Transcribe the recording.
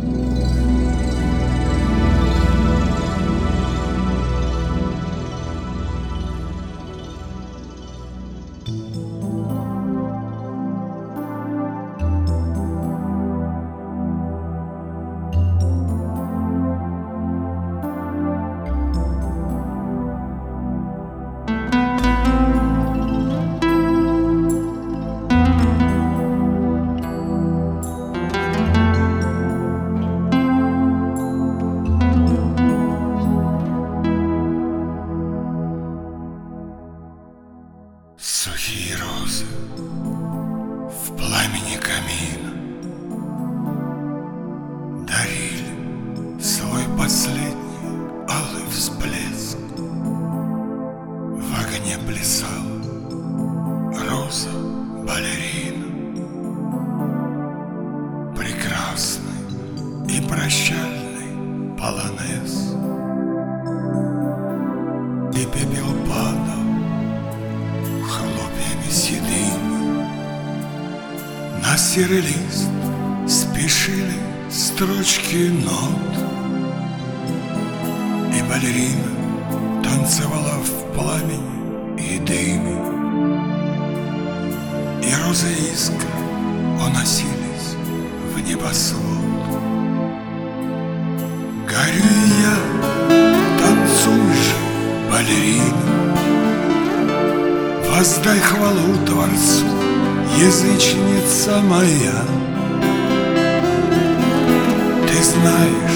Сухие розы в пламени камина дарили свой последний алый всплеск. В огне плясала роза-балерина, прекрасный и прощальный полонез. И пепел падал хлопьями седыми на серый лист, спешили строчки нот. И балерина танцевала в пламени и дыме, и розы искры уносились в небосвод. Горю и я, танцуй же, балерина, воздай хвалу Творцу, язычница моя. Ты знаешь,